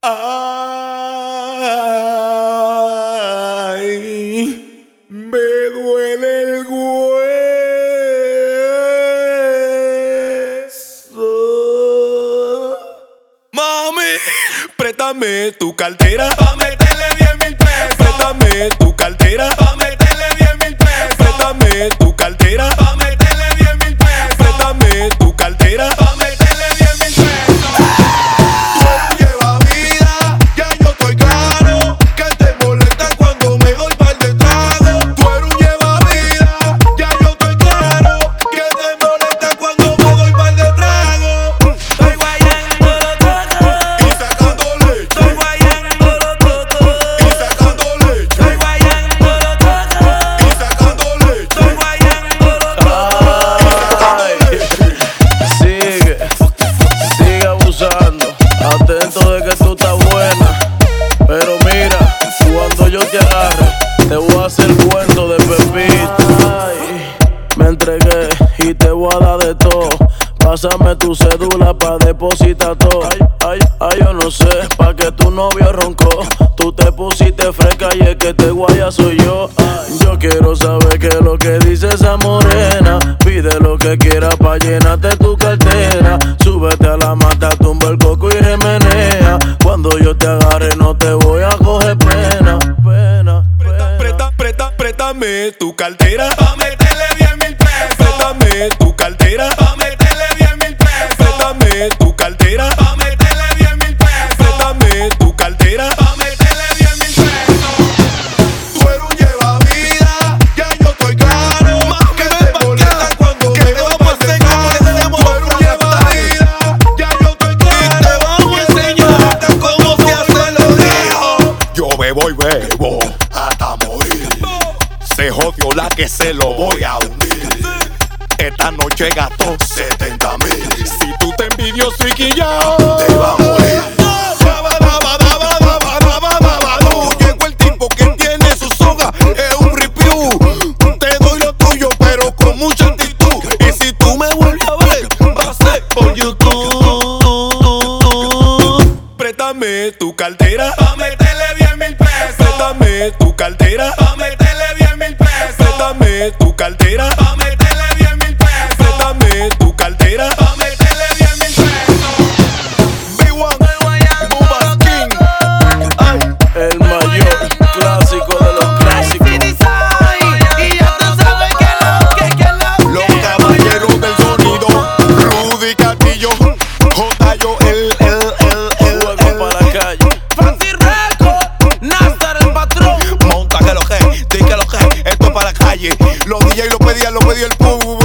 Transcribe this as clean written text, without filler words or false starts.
Ay, me duele el hueso. Mami, préstame tu cartera pa' meterle 10,000 pesos. Préstame tu cartera pa' meterle 10,000 pesos. Préstame tu cartera pa' meterle 10,000 pesos. Préstame tu cartera pa' meterle 10,000 pesos. Lleva vida, ya yo estoy claro que te molesta cuando me doy par de tragos. Tú eres un lleva vida, ya yo estoy claro que te molesta cuando me doy par de tragos. Estoy guayando los tocos Y sacando leche, Estoy guayando los tocos y sacando leche, Estoy guayando los tocos y sacando leche. Estoy guayando los tocos. Sigue abusando, atento de que tú estás buena. Pero mira, cuando yo te agarre, te voy a hacer cuento de Pepito. Ay, me entregué y te voy a dar de todo. Pásame tu cédula pa' depositar todo. Ay, yo no sé, pa' que tu novio roncó. Tú te pusiste fresca y el que te guaya soy yo. Ay, yo quiero saber qué es lo que dice esa morena. Pide lo que quieras pa' llenarte tu cartera. Súbete a la mata, tumba el coco y remenea. Cuando yo te agarre no te voy a coger pena. Préstame tu cartera pa' meterle 10,000 pesos. Préstame tu cartera pa' meterle 10,000 pesos. Préstame tu cartera pa' meterle 10,000 pesos. Préstame tu cartera pa' meterle 10,000 pesos. Tú eres un lleva vida, ya yo estoy claro que te molesta cuando me doy par de tragos. Tú eres un lleva vida, ya yo estoy claro. Y te vamos a enseñar cómo se hace lo dijo. Yo bebo y bebo hasta morir. Se jodió la que se lo voy a hundir. Esta noche gastó 70,000. Si tú te envidioso y quillao, Te va a morir. Llegó el tipo que tiene su soga, es un review. Te doy lo tuyo, pero con mucha actitud. Y si tú me vuelves a ver, va a ser por YouTube. préstame tu cartera pa' meterle 10,000 pesos. Préstame tu cartera pa' meterle 10,000 pesos. Préstame tu cartera pa' meterle 10,000 pesos. Préstame tu cartera pa' meterle 10,000 pesos. B1, Bubba King. Ay, El mayor clásico de los clásicos. Y ya tú sabes que los caballeros del sonido, Rudy Castillo, J.O. Juego para la calle. Fancy Record, Nastar el patrón. Monta que lo que, di que lo que, esto es para la calle. Los DJ lo pedían el público.